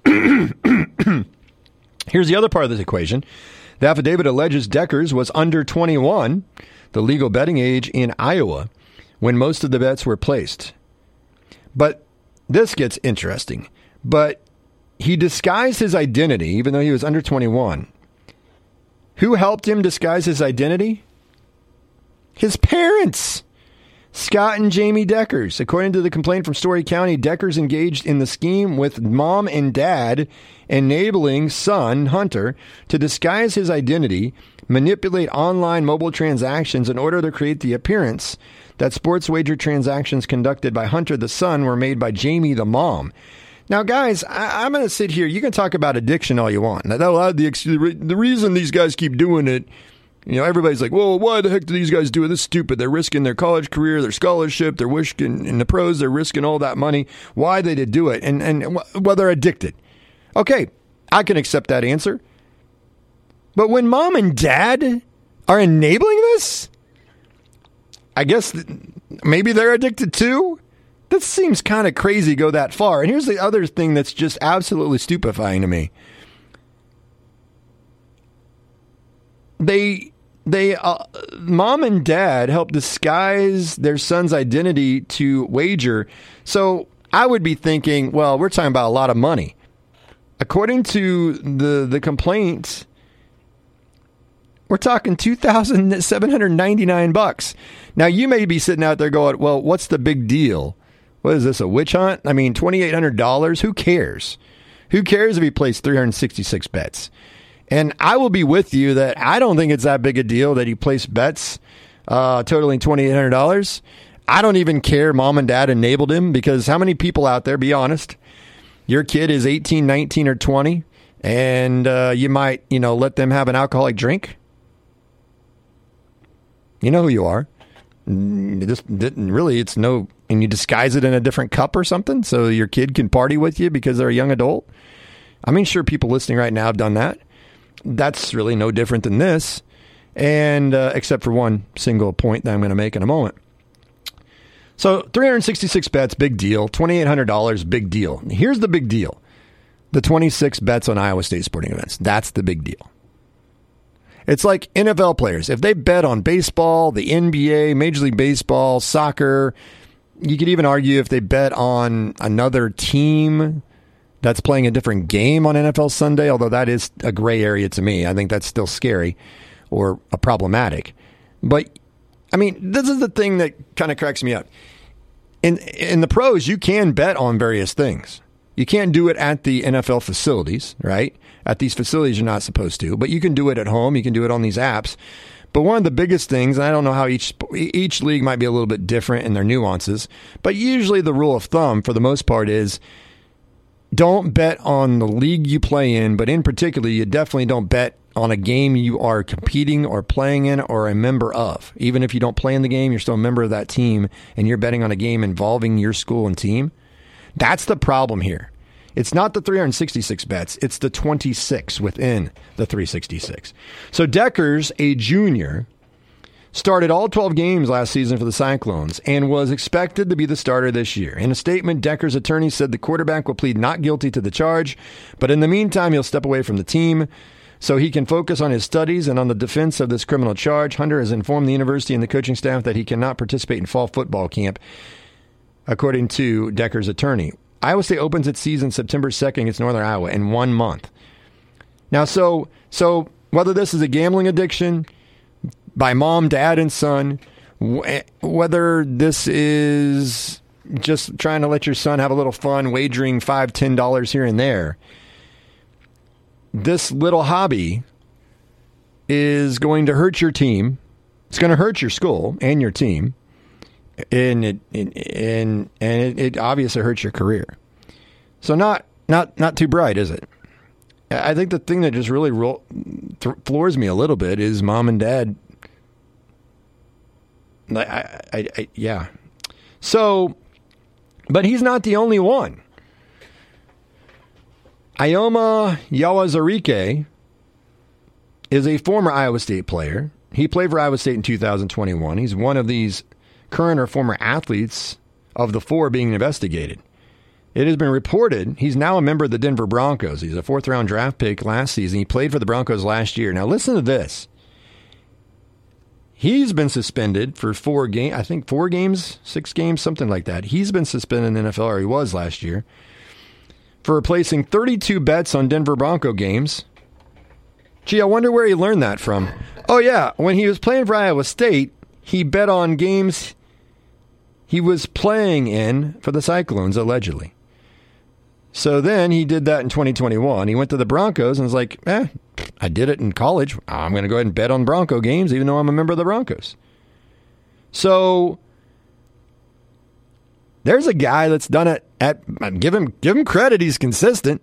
Here's the other part of this equation. The affidavit alleges Dekkers was under 21, the legal betting age in Iowa, when most of the bets were placed. But this gets interesting. But he disguised his identity, even though he was under 21. Who helped him disguise his identity? His parents, Scott and Jamie Dekkers. According to the complaint from Story County, Dekkers engaged in the scheme with mom and dad, enabling son, Hunter, to disguise his identity, manipulate online mobile transactions in order to create the appearance that sports wager transactions conducted by Hunter, the son, were made by Jamie, the mom. Now, guys, I'm going to sit here. You can talk about addiction all you want. Now, the reason these guys keep doing it, you know, everybody's like, well, why the heck do these guys do it? This is stupid. They're risking their college career, their scholarship, they're risking in the pros, they're risking all that money. Why they did do it? And well, they're addicted. Okay, I can accept that answer. But when mom and dad are enabling this, I guess maybe they're addicted too? That seems kind of crazy to go that far. And here's the other thing that's just absolutely stupefying to me. Mom and dad help disguise their son's identity to wager. So I would be thinking, well, we're talking about a lot of money. According to the complaint, we're talking $2,799. Now, you may be sitting out there going, well, what's the big deal? What is this, a witch hunt? I mean, $2,800? Who cares? Who cares if he plays 366 bets? And I will be with you that I don't think it's that big a deal that he placed bets totaling $2,800. I don't even care mom and dad enabled him, because how many people out there, be honest, your kid is 18, 19, or 20, and you might, let them have an alcoholic drink? You know who you are. It's no, and you disguise it in a different cup or something so your kid can party with you because they're a young adult. I mean, sure, people listening right now have done that. That's really no different than this, and except for one single point that I'm going to make in a moment. So 366 bets, big deal. $2,800, big deal. Here's the big deal. The 26 bets on Iowa State sporting events. That's the big deal. It's like NFL players. If they bet on baseball, the NBA, Major League Baseball, soccer, you could even argue if they bet on another team that's playing a different game on NFL Sunday, although that is a gray area to me. I think that's still scary or problematic. But, I mean, this is the thing that kind of cracks me up. In the pros, you can bet on various things. You can't do it at the NFL facilities, right? At these facilities, you're not supposed to. But you can do it at home. You can do it on these apps. But one of the biggest things, and I don't know how each league might be a little bit different in their nuances, but usually the rule of thumb, for the most part, is don't bet on the league you play in, but in particular, you definitely don't bet on a game you are competing or playing in or a member of. Even if you don't play in the game, you're still a member of that team, and you're betting on a game involving your school and team. That's the problem here. It's not the 366 bets. It's the 26 within the 366. So Deckers, a junior, started all 12 games last season for the Cyclones and was expected to be the starter this year. In a statement, Deckers' attorney said the quarterback will plead not guilty to the charge, but in the meantime, he'll step away from the team so he can focus on his studies and on the defense of this criminal charge. Hunter has informed the university and the coaching staff that he cannot participate in fall football camp, according to Deckers' attorney. Iowa State opens its season September 2nd against Northern Iowa in 1 month. Now, so whether this is a gambling addiction by mom, dad, and son, whether this is just trying to let your son have a little fun, wagering $5, $10 here and there, this little hobby is going to hurt your team. It's going to hurt your school and your team. And it obviously hurts your career. So not too bright, is it? I think the thing that just really floors me a little bit is mom and dad. Yeah. So, but he's not the only one. Ioma Yawazarike is a former Iowa State player. He played for Iowa State in 2021. He's one of these current or former athletes of the 4 being investigated. It has been reported he's now a member of the Denver Broncos. He's a 4th-round draft pick last season. He played for the Broncos last year. Now listen to this. He's been suspended for 4 games, I think 4 games, 6 games, something like that. He's been suspended in the NFL, or he was last year, for placing 32 bets on Denver Bronco games. Gee, I wonder where he learned that from. Oh, yeah, when he was playing for Iowa State, he bet on games he was playing in for the Cyclones, allegedly. So then he did that in 2021. He went to the Broncos and was like, I did it in college. I'm going to go ahead and bet on Bronco games, even though I'm a member of the Broncos. So there's a guy that's done it give him credit. He's consistent.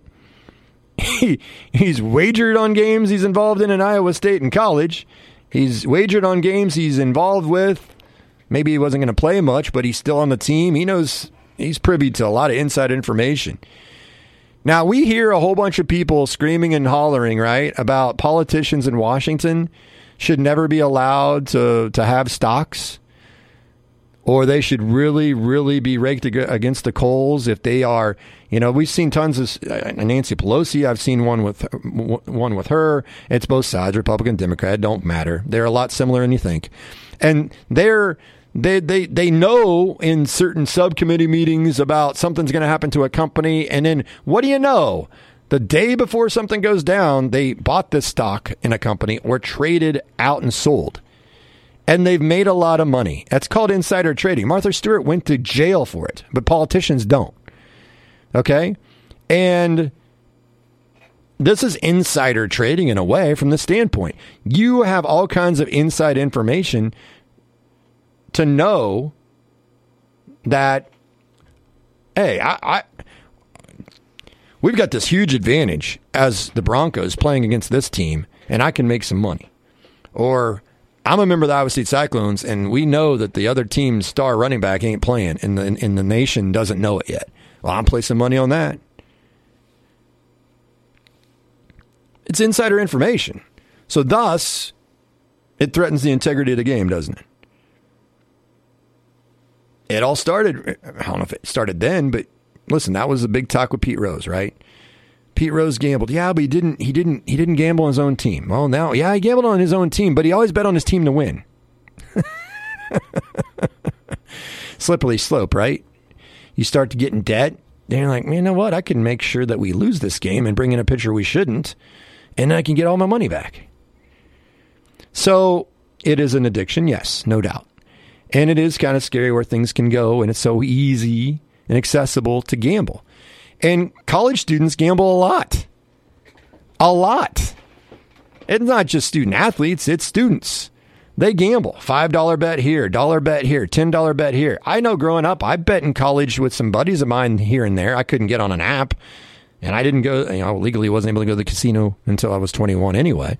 He's wagered on games he's involved in Iowa State in college. He's wagered on games he's involved with. Maybe he wasn't going to play much, but he's still on the team. He knows he's privy to a lot of inside information. Now, we hear a whole bunch of people screaming and hollering, right, about politicians in Washington should never be allowed to have stocks, or they should really, really be raked against the coals if they are, we've seen tons of Nancy Pelosi. I've seen one with her. It's both sides, Republican, Democrat, don't matter. They're a lot similar than you think. And they know in certain subcommittee meetings about something's going to happen to a company. And then what do you know? The day before something goes down, they bought this stock in a company or traded out and sold. And they've made a lot of money. That's called insider trading. Martha Stewart went to jail for it, but politicians don't. Okay? And this is insider trading in a way from the standpoint. You have all kinds of inside information to know that, hey, we've got this huge advantage as the Broncos playing against this team, and I can make some money. Or I'm a member of the Iowa State Cyclones, and we know that the other team's star running back ain't playing, and the nation doesn't know it yet. Well, I'll play some money on that. It's insider information. So thus, it threatens the integrity of the game, doesn't it? It all started, I don't know if it started then, but listen, that was a big talk with Pete Rose, right? Pete Rose gambled. Yeah, but he didn't gamble on his own team. Well, now, yeah, he gambled on his own team, but he always bet on his team to win. Slippery slope, right? You start to get in debt, then you're like, man, you know what? I can make sure that we lose this game and bring in a pitcher we shouldn't, and I can get all my money back. So it is an addiction, yes, no doubt. And it is kind of scary where things can go, and it's so easy and accessible to gamble. And college students gamble a lot. A lot. It's not just student athletes, it's students. They gamble. $5 bet here, $1 bet here, $10 bet here. I know growing up, I bet in college with some buddies of mine here and there. I couldn't get on an app. And I didn't go, legally wasn't able to go to the casino until I was 21 anyway.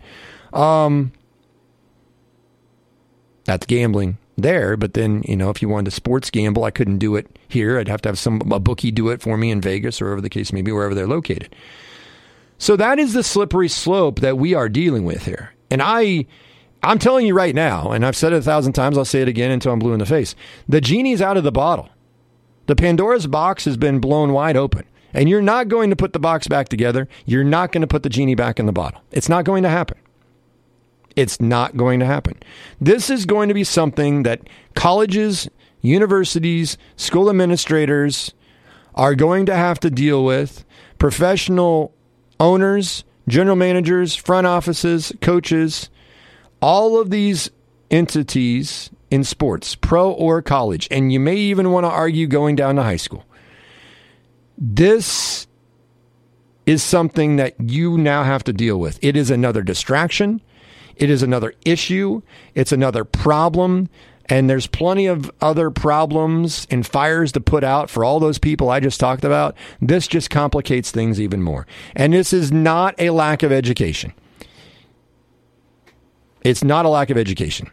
That's gambling there. But then, if you wanted to sports gamble, I couldn't do it here. I'd have to have a bookie do it for me in Vegas or wherever the case may be, wherever they're located. So that is the slippery slope that we are dealing with here. And I'm telling you right now, and I've said it 1,000 times, I'll say it again until I'm blue in the face. The genie's out of the bottle. The Pandora's box has been blown wide open. And you're not going to put the box back together. You're not going to put the genie back in the bottle. It's not going to happen. It's not going to happen. This is going to be something that colleges, universities, school administrators are going to have to deal with. Professional owners, general managers, front offices, coaches, all of these entities in sports, pro or college, and you may even want to argue going down to high school. This is something that you now have to deal with. It is another distraction. It is another issue. It's another problem. And there's plenty of other problems and fires to put out for all those people I just talked about. This just complicates things even more. And this is not a lack of education. It's not a lack of education.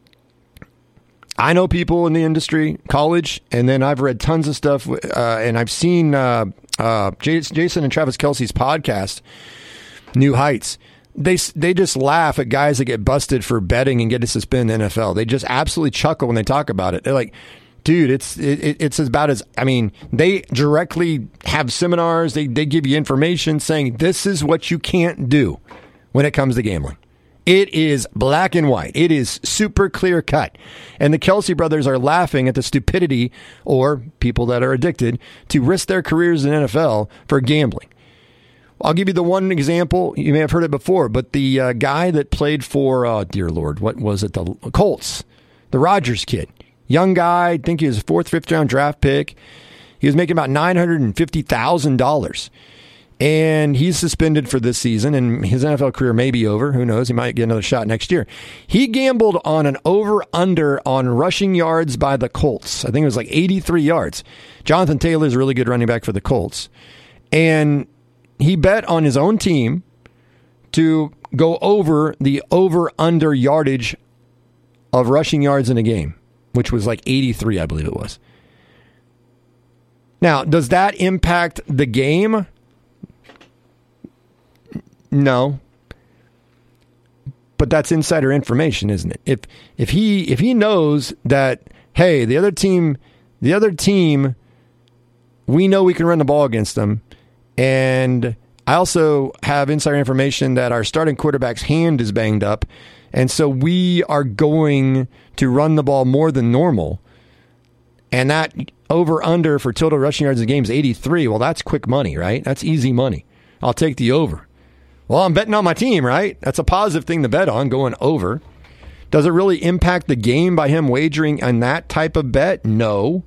I know people in the industry, college, and then I've read tons of stuff, and I've seen Jason and Travis Kelce's podcast, New Heights. They just laugh at guys that get busted for betting and get suspended in the NFL. They just absolutely chuckle when they talk about it. They're like, dude, it's about as, they directly have seminars. They give you information saying this is what you can't do when it comes to gambling. It is black and white. It is super clear cut. And the Kelce brothers are laughing at the stupidity, or people that are addicted, to risk their careers in NFL for gambling. I'll give you the one example. You may have heard it before, but the guy that played for, dear Lord, what was it? The Colts, the Rodgers kid. Young guy, I think he was a 4th, 5th round draft pick. He was making about $950,000. And he's suspended for this season, and his NFL career may be over. Who knows? He might get another shot next year. He gambled on an over-under on rushing yards by the Colts. I think it was like 83 yards. Jonathan Taylor is a really good running back for the Colts. And he bet on his own team to go over the over-under yardage of rushing yards in a game, which was like 83, I believe it was. Now, does that impact the game? No, but that's insider information, isn't it? If he knows that, hey, the other team, we know we can run the ball against them, and I also have insider information that our starting quarterback's hand is banged up, and so we are going to run the ball more than normal, and that over-under for total rushing yards in the game is 83. Well, that's quick money, right? That's easy money. I'll take the over. Well, I'm betting on my team, right? That's a positive thing to bet on, going over. Does it really impact the game by him wagering on that type of bet? No.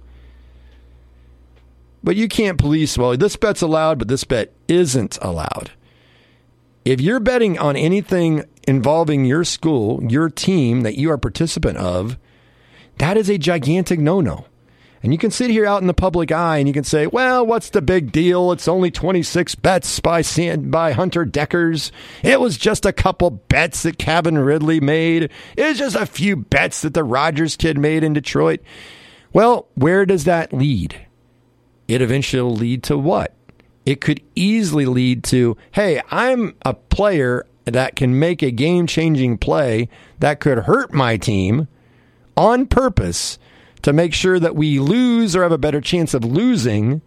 But you can't police, well, this bet's allowed, but this bet isn't allowed. If you're betting on anything involving your school, your team that you are a participant of, that is a gigantic no-no. And you can sit here out in the public eye and you can say, well, what's the big deal? It's only 26 bets by Hunter Deckers. It was just a couple bets that Calvin Ridley made. It was just a few bets that the Rodgers kid made in Detroit. Well, where does that lead? It eventually will lead to what? It could easily lead to, hey, I'm a player that can make a game-changing play that could hurt my team on purpose to make sure that we lose or have a better chance of losing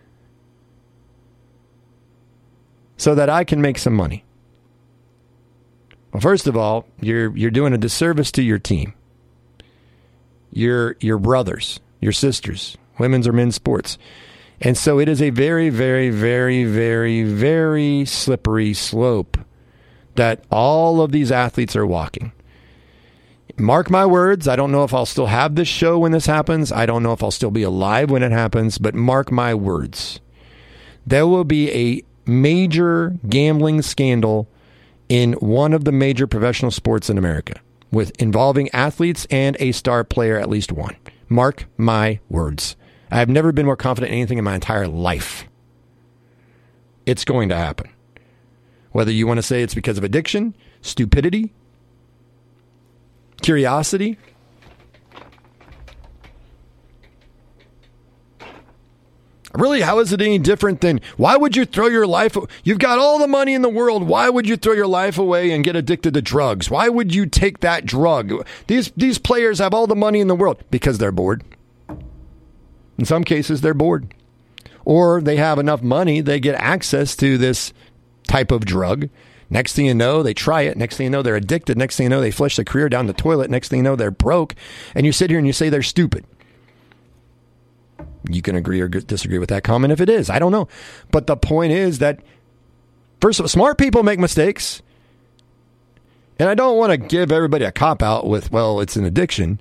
so that I can make some money. Well, first of all, you're doing a disservice to your team, your brothers, your sisters, women's or men's sports. And so it is a very, very, very, very, very slippery slope that all of these athletes are walking. Mark my words, I don't know if I'll still have this show when this happens. I don't know if I'll still be alive when it happens, but mark my words. There will be a major gambling scandal in one of the major professional sports in America, with involving athletes and a star player, at least one. Mark my words. I have never been more confident in anything in my entire life. it's going to happen. Whether you want to say it's because of addiction, stupidity, curiosity. Really, how is it any different than, why would you throw your life? You've got all the money in the world. Why would you throw your life away and get addicted to drugs? Why would you take that drug? These players have all the money in the world because they're bored. In some cases, they're bored. Or they have enough money, they get access to this type of drug. Next thing you know, they try it. Next thing you know, they're addicted. Next thing you know, they flush their career down the toilet. Next thing you know, they're broke. And you sit here and you say they're stupid. You can agree or disagree with that comment if it is. I don't know. But the point is that, first of all, smart people make mistakes. And I don't want to give everybody a cop-out with, well, it's an addiction.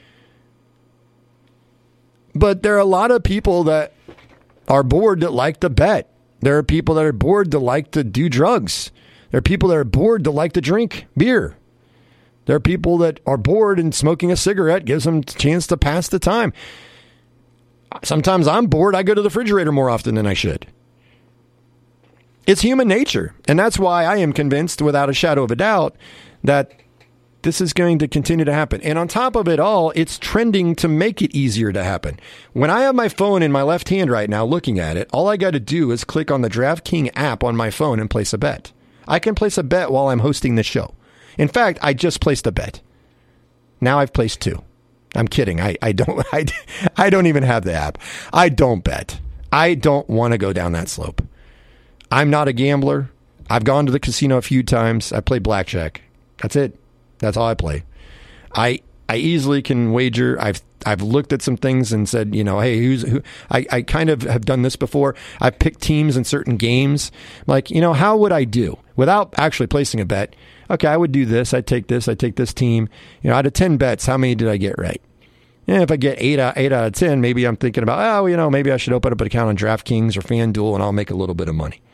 But there are a lot of people that are bored that like to bet. There are people that are bored that like to do drugs. There are people that are bored that like to drink beer. There are people that are bored and smoking a cigarette gives them a chance to pass the time. Sometimes I'm bored. I go to the refrigerator more often than I should. It's human nature. And that's why I am convinced, without a shadow of a doubt, that this is going to continue to happen. And on top of it all, it's trending to make it easier to happen. When I have my phone in my left hand right now looking at it, all I got to do is click on the DraftKings app on my phone and place a bet. I can place a bet while I'm hosting this show. In fact, I just placed a bet. Now I've placed two. I'm kidding. I don't even have the app. I don't bet. I don't want to go down that slope. I'm not a gambler. I've gone to the casino a few times. I play blackjack. That's it. That's all I play. I easily can wager. I've looked at some things and said, hey, who? I kind of have done this before. I've picked teams in certain games. Like, how would I do without actually placing a bet? Okay, I would do this. I'd take this. I'd take this team. Out of 10 bets, how many did I get right? Yeah, if I get 8 out of 10, maybe I'm thinking about, maybe I should open up an account on DraftKings or FanDuel and I'll make a little bit of money.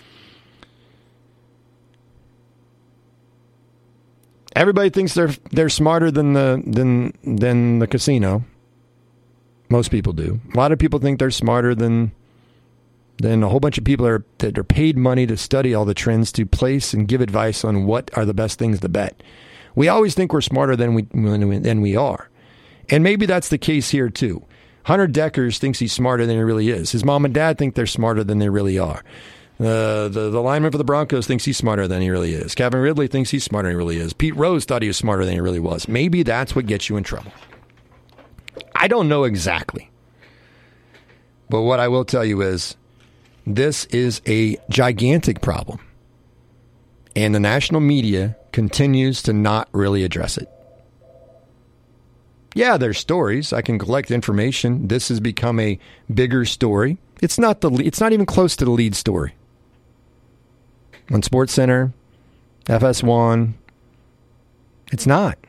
Everybody thinks they're smarter than the casino. Most people do. A lot of people think they're smarter than a whole bunch of people that are paid money to study all the trends to place and give advice on what are the best things to bet. We always think we're smarter than we are. And maybe that's the case here too. Hunter Dekkers thinks he's smarter than he really is. His mom and dad think they're smarter than they really are. The lineman for the Broncos thinks he's smarter than he really is. Calvin Ridley thinks he's smarter than he really is. Pete Rose thought he was smarter than he really was. Maybe that's what gets you in trouble. I don't know exactly. But what I will tell you is this is a gigantic problem. And the national media continues to not really address it. Yeah, there's stories. I can collect information. This has become a bigger story. It's not even close to the lead story. On SportsCenter, FS1, it's not.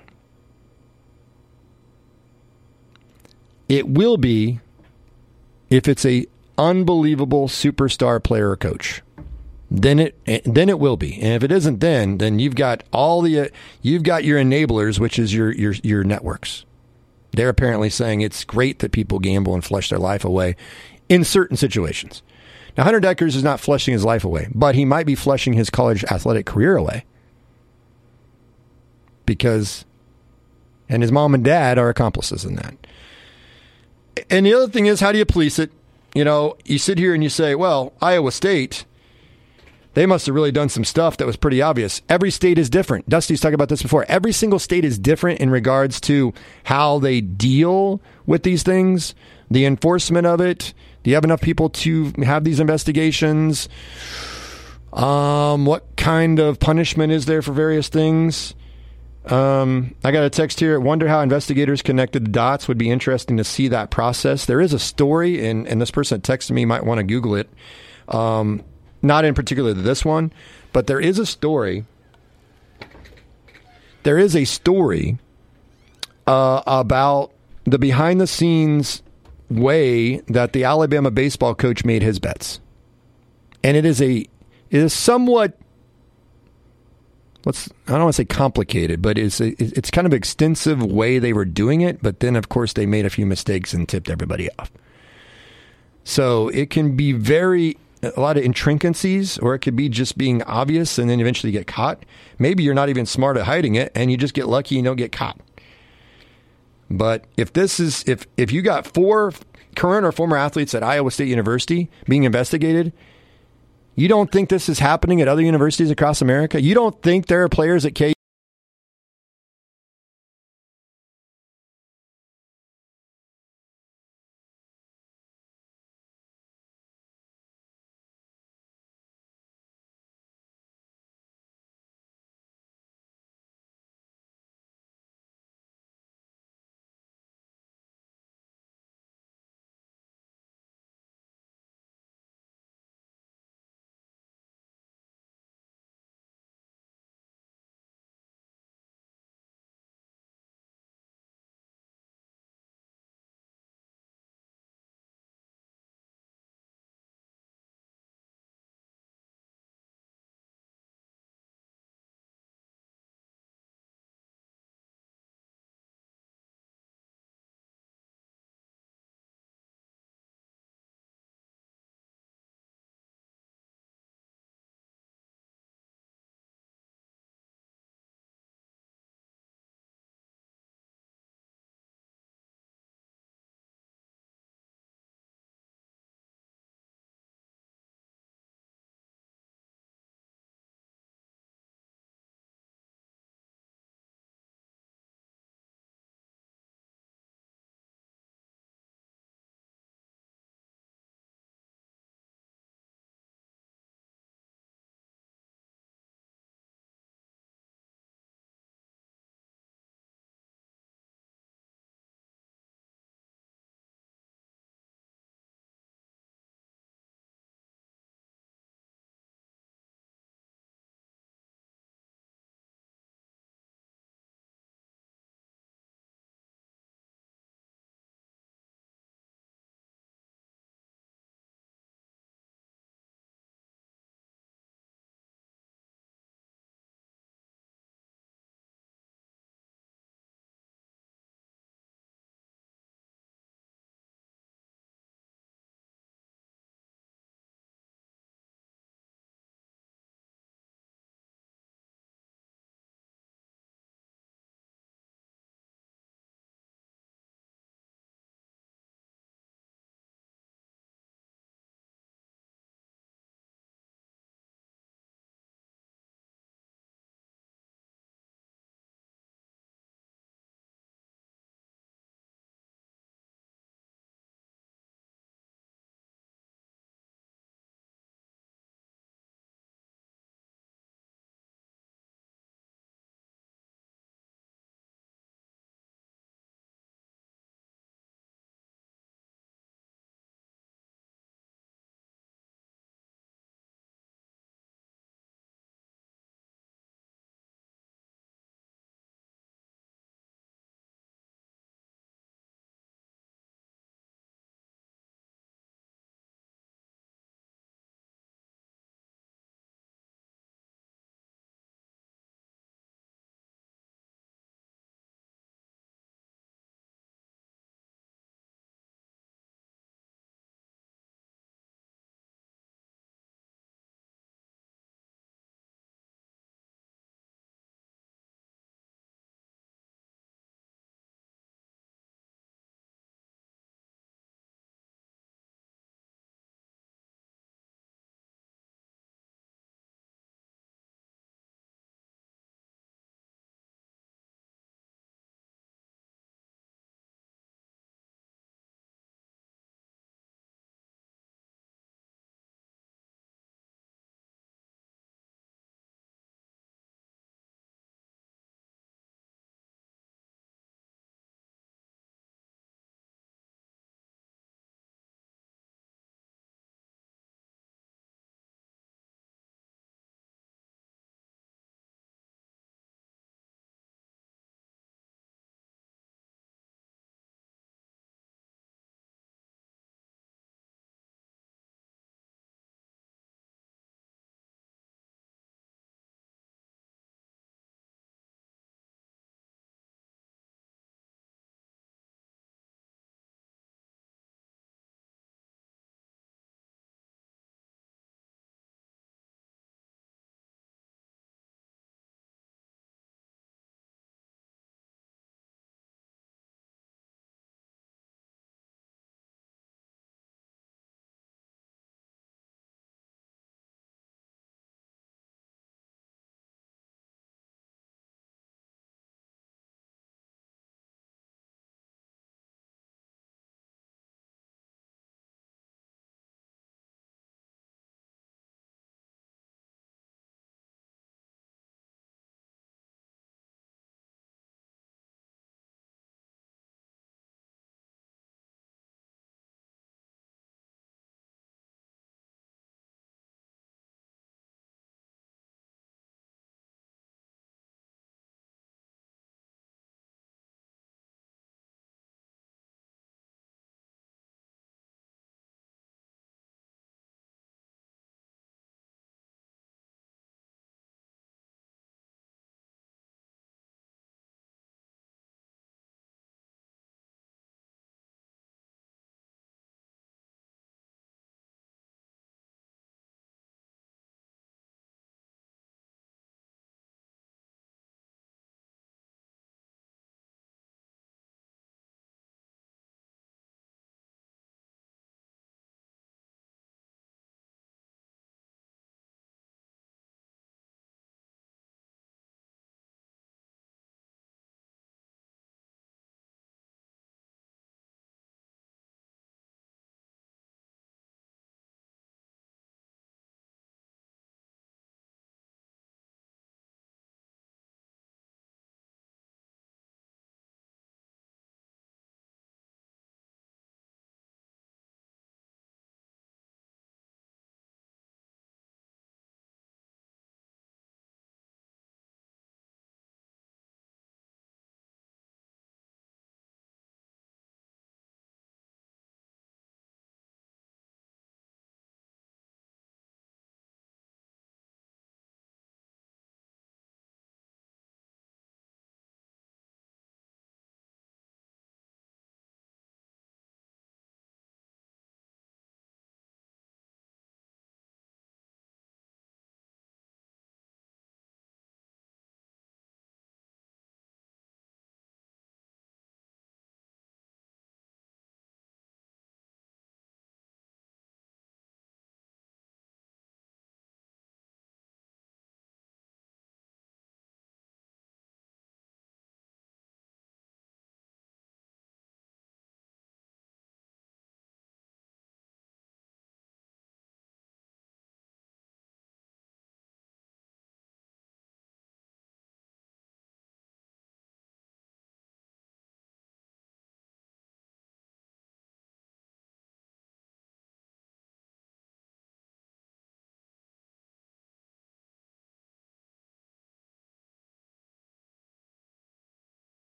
It will be if it's a unbelievable superstar player or coach. Then it will be. And if it isn't, then you've got your enablers, which is your networks. They're apparently saying it's great that people gamble and flush their life away in certain situations. Now, Hunter Dekkers is not flushing his life away, but he might be flushing his college athletic career away. And his mom and dad are accomplices in that. And the other thing is, how do you police it? You sit here and you say, well, Iowa State, they must have really done some stuff that was pretty obvious. Every state is different. Dusty's talked about this before. Every single state is different in regards to how they deal with these things, the enforcement of it. Do you have enough people to have these investigations? What kind of punishment is there for various things? I got a text here. Wonder how investigators connected the dots. Would be interesting to see that process. There is a story, and this person that texted me might want to Google it. Not in particular this one, but there is a story. There is a story about the behind-the-scenes way that the Alabama baseball coach made his bets, and it is somewhat. I don't want to say complicated, but it's kind of extensive way they were doing it. But then, of course, they made a few mistakes and tipped everybody off. So it can be very a lot of intricacies, or it could be just being obvious and then eventually get caught. Maybe you're not even smart at hiding it and you just get lucky and don't get caught. But if you got 4 current or former athletes at Iowa State University being investigated, you don't think this is happening at other universities across America? You don't think there are players at KU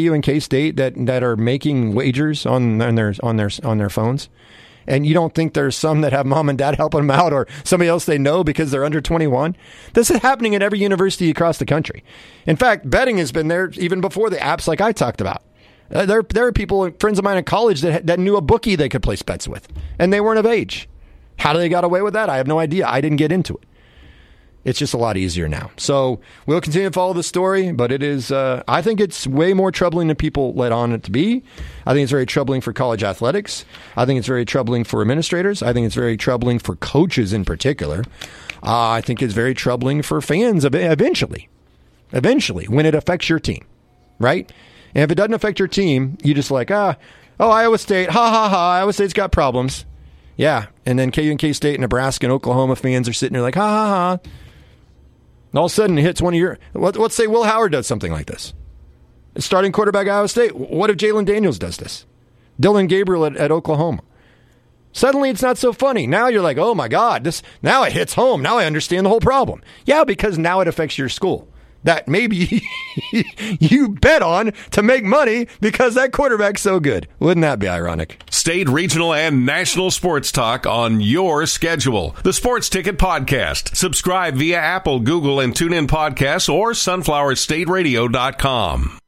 KU and K-State that are making wagers on their phones? And you don't think there's some that have mom and dad helping them out or somebody else they know because they're under 21? This is happening at every university across the country. In fact, betting has been there even before the apps like I talked about. There are people, friends of mine in college, that knew a bookie they could place bets with, and they weren't of age. How they got away with that, I have no idea. I didn't get into it. It's just a lot easier now. So we'll continue to follow the story, but it is, I think it's way more troubling than people let on it to be. I think it's very troubling for college athletics. I think it's very troubling for administrators. I think it's very troubling for coaches in particular. I think it's very troubling for fans eventually, when it affects your team, right? And if it doesn't affect your team, you just like, Iowa State, Iowa State's got problems. Yeah, and then KU and K-State, Nebraska, and Oklahoma fans are sitting there like, And all of a sudden, it hits one of your... Let's say Will Howard does something like this. Starting quarterback at Iowa State. What if Jalen Daniels does this? Dylan Gabriel at Oklahoma. Suddenly, it's not so funny. Now you're like, oh my God, now it hits home. Now I understand the whole problem. Yeah, because now it affects your school. That maybe you bet on to make money because that quarterback's so good. Wouldn't that be ironic? State, regional, and national sports talk on your schedule. The Sports Ticket Podcast. Subscribe via Apple, Google, and TuneIn Podcasts or sunflowerstateradio.com.